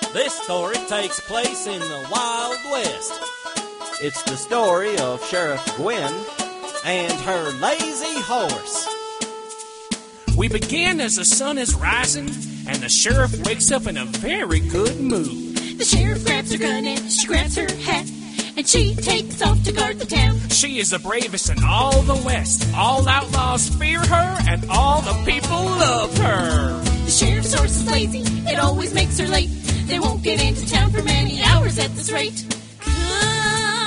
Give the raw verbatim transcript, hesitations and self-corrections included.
This story takes place in the Wild West. It's the story of Sheriff Gwen and her lazy horse. We begin as the sun is rising, and the sheriff wakes up in a very good mood. The sheriff grabs her gun and she grabs her hat, and she takes off to guard the town. She is the bravest in all the West. All outlaws fear her, and all the people love her. The sheriff's horse is lazy, it always makes her late. They won't get into town for many hours at this rate. Come